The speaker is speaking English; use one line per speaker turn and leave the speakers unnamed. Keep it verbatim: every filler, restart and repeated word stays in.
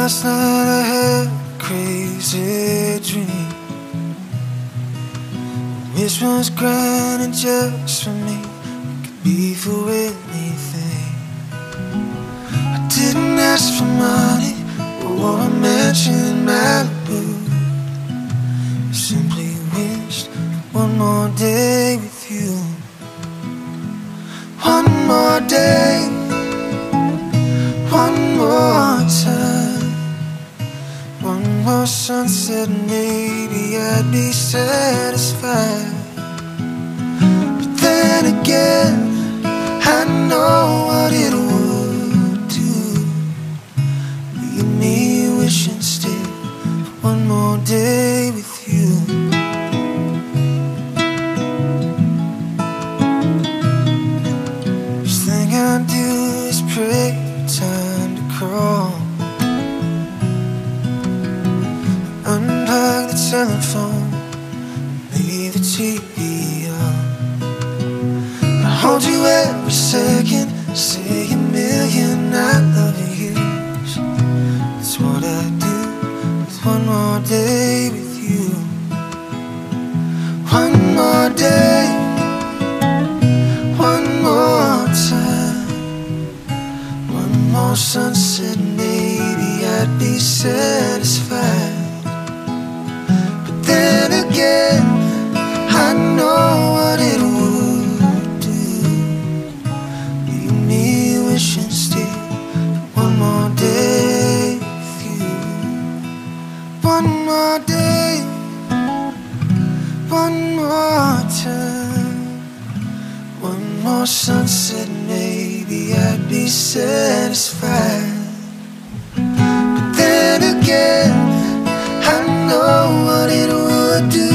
Last night I had a crazy dream. Wish was granted just for me. It could be for anything. I didn't ask for money or a mansion in Malibu. I simply wished for one more day with you. One more day, one more time, one more sunset, maybe I'd be satisfied. But then again, I know what it would do. Leave me wishing still for one more day with you. First thing I do is pray time to crawl. Unplug the telephone, leave the T V on. I hold you every second, say a million I love yous. That's what I do with one more day with you. One more day, one more time, one more sunset, maybe I'd be satisfied. But then again, I know what it would do. Leave me wishing still for one more day with you. One more day, one more time, one more sunset, maybe I'd be satisfied. But then again, I know what it would do.